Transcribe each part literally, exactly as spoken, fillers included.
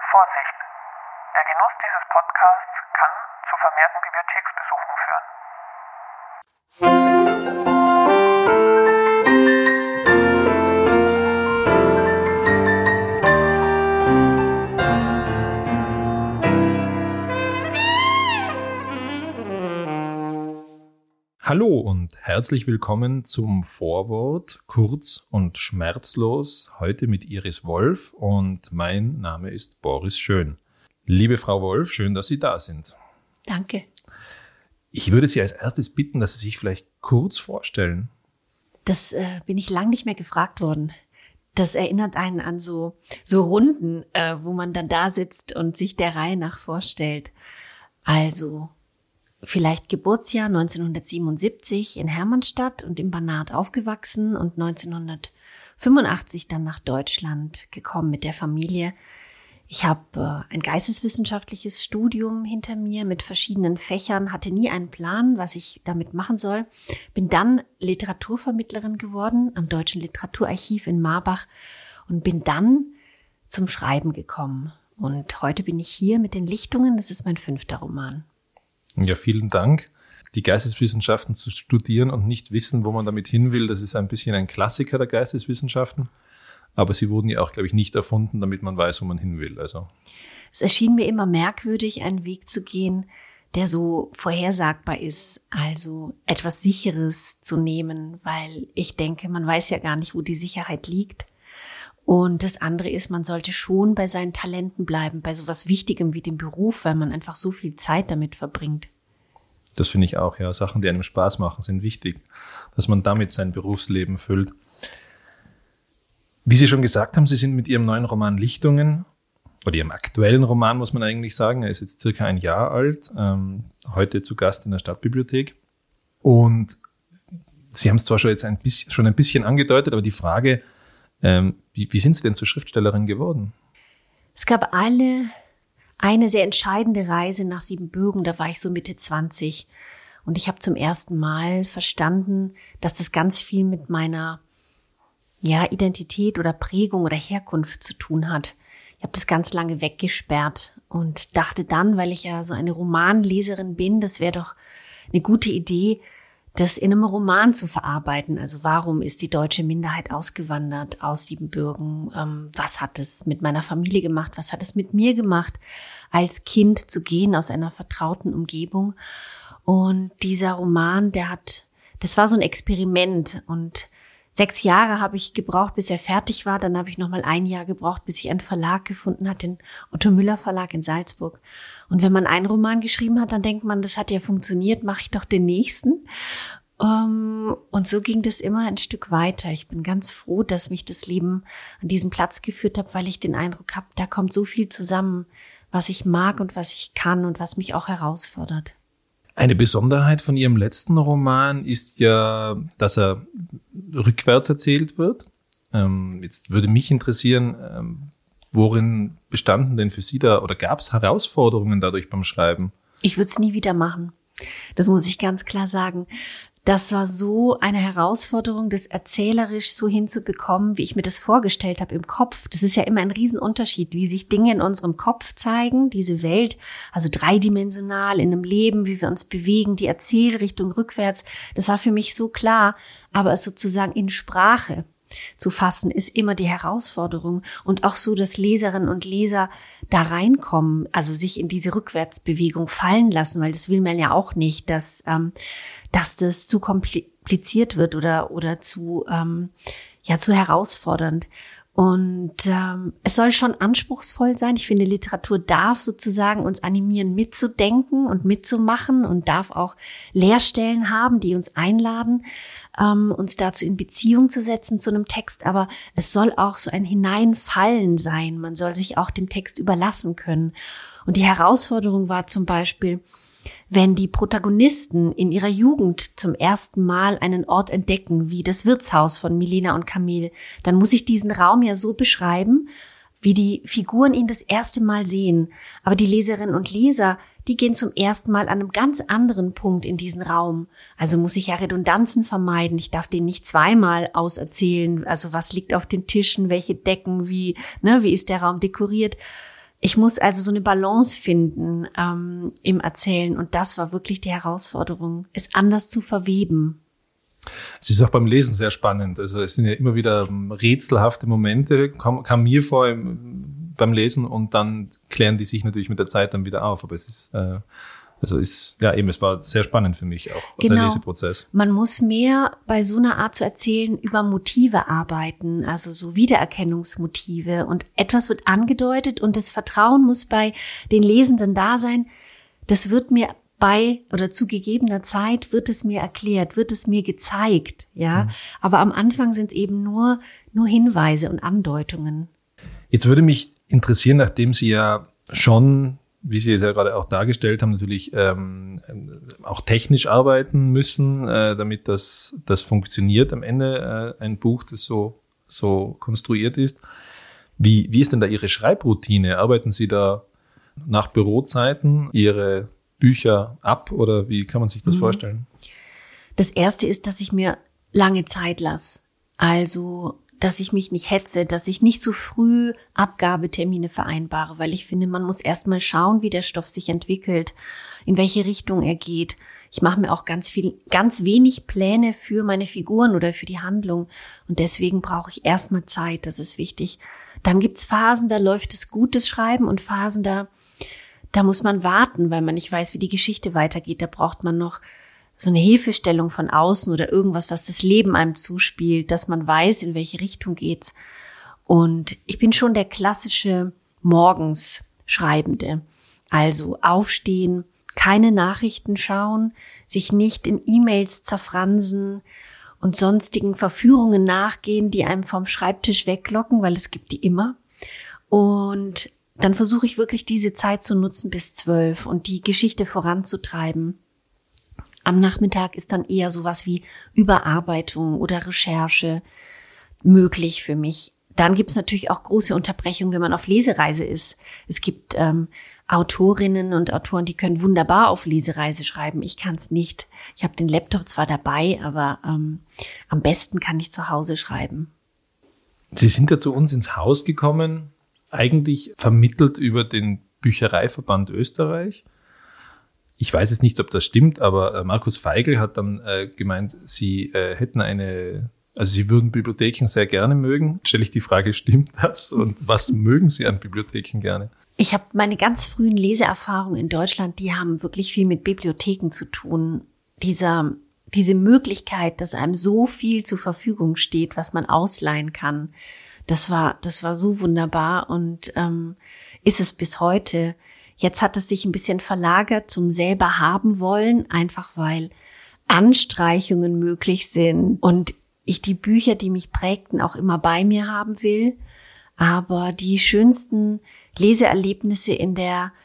Vorsicht! Der Genuss dieses Podcasts kann zu vermehrten Bibliotheksbesuchen führen. Hallo und herzlich willkommen zum Vorwort, kurz und schmerzlos, heute mit Iris Wolf und mein Name ist Boris Schön. Liebe Frau Wolf, schön, dass Sie da sind. Danke. Ich würde Sie als erstes bitten, dass Sie sich vielleicht kurz vorstellen. Das äh, bin ich lang nicht mehr gefragt worden. Das erinnert einen an so, so Runden, äh, wo man dann da sitzt und sich der Reihe nach vorstellt. Also vielleicht Geburtsjahr neunzehnhundertsiebenundsiebzig in Hermannstadt und im Banat aufgewachsen und neunzehnhundertfünfundachtzig dann nach Deutschland gekommen mit der Familie. Ich habe äh, ein geisteswissenschaftliches Studium hinter mir mit verschiedenen Fächern, hatte nie einen Plan, was ich damit machen soll. Bin dann Literaturvermittlerin geworden am Deutschen Literaturarchiv in Marbach und bin dann zum Schreiben gekommen. Und heute bin ich hier mit den Lichtungen, das ist mein fünfter Roman. Ja, vielen Dank. Die Geisteswissenschaften zu studieren und nicht wissen, wo man damit hin will, das ist ein bisschen ein Klassiker der Geisteswissenschaften. Aber sie wurden ja auch, glaube ich, nicht erfunden, damit man weiß, wo man hin will. Also es erschien mir immer merkwürdig, einen Weg zu gehen, der so vorhersagbar ist, also etwas Sicheres zu nehmen, weil ich denke, man weiß ja gar nicht, wo die Sicherheit liegt. Und das andere ist, man sollte schon bei seinen Talenten bleiben, bei sowas Wichtigem wie dem Beruf, weil man einfach so viel Zeit damit verbringt. Das finde ich auch, ja. Sachen, die einem Spaß machen, sind wichtig, dass man damit sein Berufsleben füllt. Wie Sie schon gesagt haben, Sie sind mit Ihrem neuen Roman Lichtungen, oder Ihrem aktuellen Roman, muss man eigentlich sagen, er ist jetzt circa ein Jahr alt, ähm, heute zu Gast in der Stadtbibliothek. Und Sie haben es zwar schon jetzt ein bisschen, schon ein bisschen angedeutet, aber die Frage, ähm, wie, wie sind Sie denn zur Schriftstellerin geworden? Es gab alle eine sehr entscheidende Reise nach Siebenbürgen, da war ich so Mitte zwanzig. Und ich habe zum ersten Mal verstanden, dass das ganz viel mit meiner ja, Identität oder Prägung oder Herkunft zu tun hat. Ich habe das ganz lange weggesperrt und dachte dann, weil ich ja so eine Romanleserin bin, das wäre doch eine gute Idee, das in einem Roman zu verarbeiten. Also warum ist die deutsche Minderheit ausgewandert aus Siebenbürgen? Ähm, was hat es mit meiner Familie gemacht? Was hat es mit mir gemacht, als Kind zu gehen aus einer vertrauten Umgebung? Und dieser Roman, der hat, das war so ein Experiment und Sechs Jahre habe ich gebraucht, bis er fertig war. Dann habe ich noch mal ein Jahr gebraucht, bis ich einen Verlag gefunden habe, den Otto Müller Verlag in Salzburg. Und wenn man einen Roman geschrieben hat, dann denkt man, das hat ja funktioniert, mache ich doch den nächsten. Und so ging das immer ein Stück weiter. Ich bin ganz froh, dass mich das Leben an diesen Platz geführt hat, weil ich den Eindruck habe, da kommt so viel zusammen, was ich mag und was ich kann und was mich auch herausfordert. Eine Besonderheit von Ihrem letzten Roman ist ja, dass er rückwärts erzählt wird. Ähm, jetzt würde mich interessieren, ähm, worin bestanden denn für Sie da oder gab es Herausforderungen dadurch beim Schreiben? Ich würde es nie wieder machen. Das muss ich ganz klar sagen. Das war so eine Herausforderung, das erzählerisch so hinzubekommen, wie ich mir das vorgestellt habe im Kopf. Das ist ja immer ein Riesenunterschied, wie sich Dinge in unserem Kopf zeigen, diese Welt, also dreidimensional in einem Leben, wie wir uns bewegen, die Erzählrichtung rückwärts. Das war für mich so klar, aber es sozusagen in Sprache zu fassen, ist immer die Herausforderung. Und auch so, dass Leserinnen und Leser da reinkommen, also sich in diese Rückwärtsbewegung fallen lassen, weil das will man ja auch nicht, dass ähm, dass das zu kompliziert wird oder oder zu ähm, ja zu herausfordernd. Und ähm, es soll schon anspruchsvoll sein. Ich finde, Literatur darf sozusagen uns animieren, mitzudenken und mitzumachen und darf auch Leerstellen haben, die uns einladen, ähm, uns dazu in Beziehung zu setzen zu einem Text. Aber es soll auch so ein Hineinfallen sein. Man soll sich auch dem Text überlassen können. Und die Herausforderung war zum Beispiel, wenn die Protagonisten in ihrer Jugend zum ersten Mal einen Ort entdecken, wie das Wirtshaus von Milena und Camille, dann muss ich diesen Raum ja so beschreiben, wie die Figuren ihn das erste Mal sehen. Aber die Leserinnen und Leser, die gehen zum ersten Mal an einem ganz anderen Punkt in diesen Raum. Also muss ich ja Redundanzen vermeiden. Ich darf den nicht zweimal auserzählen. Also was liegt auf den Tischen, welche Decken, wie, ne, wie ist der Raum dekoriert? Ich muss also so eine Balance finden ähm, im Erzählen. Und das war wirklich die Herausforderung, es anders zu verweben. Es ist auch beim Lesen sehr spannend. Also es sind ja immer wieder rätselhafte Momente, kam, kam mir vor im, beim Lesen, und dann klären die sich natürlich mit der Zeit dann wieder auf. Aber es ist, äh, also ist, ja eben, es war sehr spannend für mich auch, genau. Der Leseprozess. Man muss mehr bei so einer Art zu erzählen über Motive arbeiten, also so Wiedererkennungsmotive. Und etwas wird angedeutet und das Vertrauen muss bei den Lesenden da sein. Das wird mir bei oder zu gegebener Zeit wird es mir erklärt, wird es mir gezeigt, ja. Mhm. Aber am Anfang sind es eben nur, nur Hinweise und Andeutungen. Jetzt würde mich interessieren, nachdem Sie ja schon, wie Sie es ja gerade auch dargestellt haben, natürlich ähm, auch technisch arbeiten müssen, äh, damit das, das funktioniert am Ende, äh, ein Buch, das so, so konstruiert ist. Wie, wie ist denn da Ihre Schreibroutine? Arbeiten Sie da nach Bürozeiten Ihre Bücher ab oder wie kann man sich das mhm. vorstellen? Das Erste ist, dass ich mir lange Zeit lasse. Also, dass ich mich nicht hetze, dass ich nicht zu früh Abgabetermine vereinbare, weil ich finde, man muss erst mal schauen, wie der Stoff sich entwickelt, in welche Richtung er geht. Ich mache mir auch ganz viel, ganz wenig Pläne für meine Figuren oder für die Handlung und deswegen brauche ich erst mal Zeit, das ist wichtig. Dann gibt's Phasen, da läuft es gut, das Schreiben, und Phasen, da Da muss man warten, weil man nicht weiß, wie die Geschichte weitergeht. Da braucht man noch so eine Hilfestellung von außen oder irgendwas, was das Leben einem zuspielt, dass man weiß, in welche Richtung geht's. Und ich bin schon der klassische Morgens-Schreibende. Also aufstehen, keine Nachrichten schauen, sich nicht in E-Mails zerfransen und sonstigen Verführungen nachgehen, die einem vom Schreibtisch weglocken, weil es gibt die immer. Und dann versuche ich wirklich diese Zeit zu nutzen bis zwölf und die Geschichte voranzutreiben. Am Nachmittag ist dann eher sowas wie Überarbeitung oder Recherche möglich für mich. Dann gibt es natürlich auch große Unterbrechungen, wenn man auf Lesereise ist. Es gibt ähm, Autorinnen und Autoren, die können wunderbar auf Lesereise schreiben. Ich kann es nicht. Ich habe den Laptop zwar dabei, aber ähm, am besten kann ich zu Hause schreiben. Sie sind ja zu uns ins Haus gekommen, eigentlich vermittelt über den Büchereiverband Österreich. Ich weiß jetzt nicht, ob das stimmt, aber Markus Feigl hat dann äh, gemeint, Sie äh, hätten eine, also Sie würden Bibliotheken sehr gerne mögen. Stelle ich die Frage, stimmt das? Und was mögen Sie an Bibliotheken gerne? Ich habe meine ganz frühen Leseerfahrungen in Deutschland, die haben wirklich viel mit Bibliotheken zu tun. Dieser, diese Möglichkeit, dass einem so viel zur Verfügung steht, was man ausleihen kann. Das war, das war so wunderbar und ähm, ist es bis heute. Jetzt hat es sich ein bisschen verlagert zum selber haben wollen, einfach weil Anstreichungen möglich sind und ich die Bücher, die mich prägten, auch immer bei mir haben will. Aber die schönsten Leseerlebnisse in der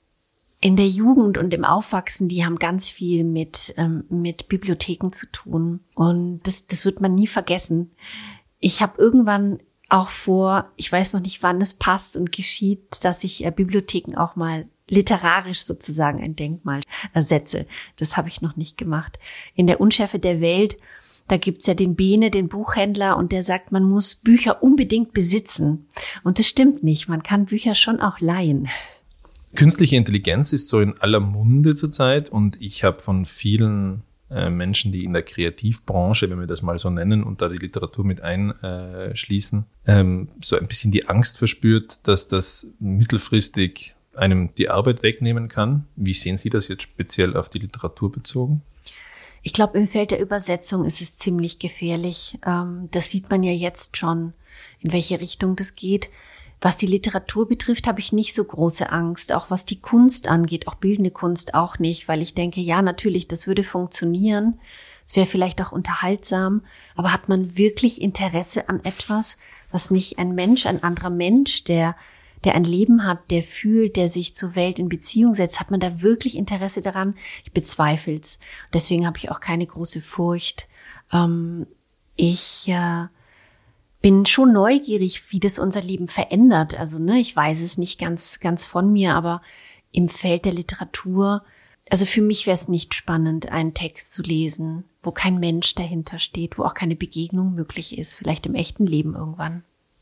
in der Jugend und im Aufwachsen, die haben ganz viel mit ähm, mit Bibliotheken zu tun und das das wird man nie vergessen. Ich habe irgendwann auch vor, ich weiß noch nicht, wann es passt und geschieht, dass ich äh, Bibliotheken auch mal literarisch sozusagen ein Denkmal ersetze. Das habe ich noch nicht gemacht. In der Unschärfe der Welt, da gibt's ja den Bene, den Buchhändler, und der sagt, man muss Bücher unbedingt besitzen. Und das stimmt nicht. Man kann Bücher schon auch leihen. Künstliche Intelligenz ist so in aller Munde zurzeit und ich habe von vielen Menschen, die in der Kreativbranche, wenn wir das mal so nennen, und da die Literatur mit einschließen, ähm, so ein bisschen die Angst verspürt, dass das mittelfristig einem die Arbeit wegnehmen kann. Wie sehen Sie das jetzt speziell auf die Literatur bezogen? Ich glaube, im Feld der Übersetzung ist es ziemlich gefährlich. Ähm, das sieht man ja jetzt schon, in welche Richtung das geht. Was die Literatur betrifft, habe ich nicht so große Angst. Auch was die Kunst angeht, auch bildende Kunst auch nicht, weil ich denke, ja, natürlich, das würde funktionieren. Es wäre vielleicht auch unterhaltsam. Aber hat man wirklich Interesse an etwas, was nicht ein Mensch, ein anderer Mensch, der, der ein Leben hat, der fühlt, der sich zur Welt in Beziehung setzt, hat man da wirklich Interesse daran? Ich bezweifle es. Deswegen habe ich auch keine große Furcht. Ähm, ich, äh, bin schon neugierig, wie das unser Leben verändert. Also, ne, ich weiß es nicht ganz, ganz von mir, aber im Feld der Literatur, also für mich wäre es nicht spannend, einen Text zu lesen, wo kein Mensch dahinter steht, wo auch keine Begegnung möglich ist, vielleicht im echten Leben irgendwann.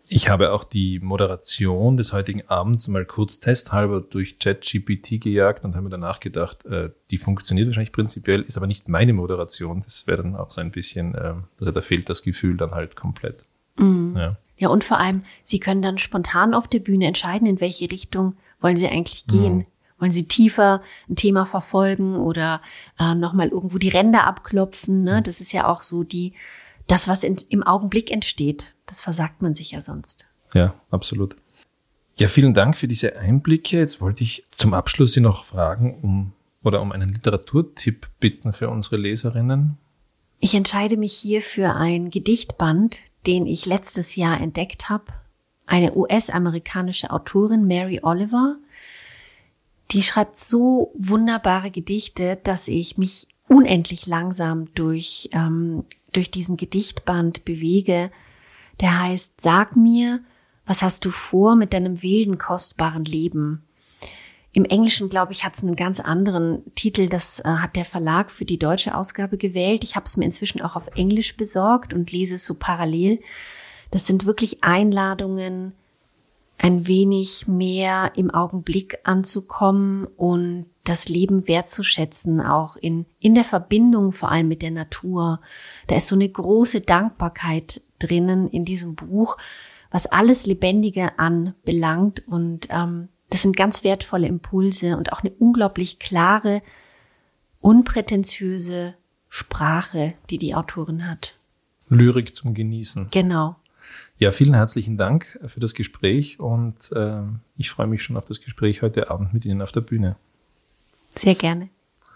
Ich habe auch die Moderation des heutigen Abends mal kurz testhalber durch ChatGPT gejagt und habe mir danach gedacht, äh, die funktioniert wahrscheinlich prinzipiell, ist aber nicht meine Moderation. Das wäre dann auch so ein bisschen, äh, also da fehlt das Gefühl dann halt komplett. Mhm. Ja. Ja, und vor allem, Sie können dann spontan auf der Bühne entscheiden, in welche Richtung wollen Sie eigentlich gehen. Mhm. Wollen Sie tiefer ein Thema verfolgen oder äh, nochmal irgendwo die Ränder abklopfen? Ne? Das ist ja auch so die, das, was in, im Augenblick entsteht. Das versagt man sich ja sonst. Ja, absolut. Ja, vielen Dank für diese Einblicke. Jetzt wollte ich zum Abschluss Sie noch fragen, um oder um einen Literaturtipp bitten für unsere Leserinnen. Ich entscheide mich hier für ein Gedichtband, den ich letztes Jahr entdeckt habe. Eine U S-amerikanische Autorin, Mary Oliver, die schreibt so wunderbare Gedichte, dass ich mich unendlich langsam durch, ähm, durch diesen Gedichtband bewege. Der heißt, sag mir, was hast du vor mit deinem wilden, kostbaren Leben? Im Englischen, glaube ich, hat es einen ganz anderen Titel. Das äh, hat der Verlag für die deutsche Ausgabe gewählt. Ich habe es mir inzwischen auch auf Englisch besorgt und lese es so parallel. Das sind wirklich Einladungen, ein wenig mehr im Augenblick anzukommen und das Leben wertzuschätzen, auch in, in der Verbindung vor allem mit der Natur. Da ist so eine große Dankbarkeit drinnen in diesem Buch, was alles Lebendige anbelangt und ähm, das sind ganz wertvolle Impulse und auch eine unglaublich klare, unprätentiöse Sprache, die die Autorin hat. Lyrik zum Genießen. Genau. Ja, vielen herzlichen Dank für das Gespräch und äh, ich freue mich schon auf das Gespräch heute Abend mit Ihnen auf der Bühne. Sehr gerne.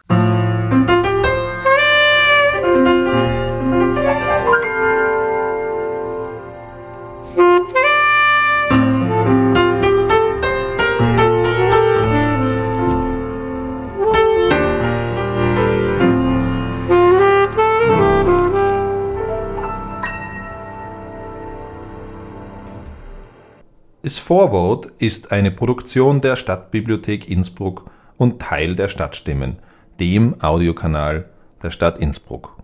Das Vorwort ist eine Produktion der Stadtbibliothek Innsbruck und Teil der Stadtstimmen, dem Audiokanal der Stadt Innsbruck.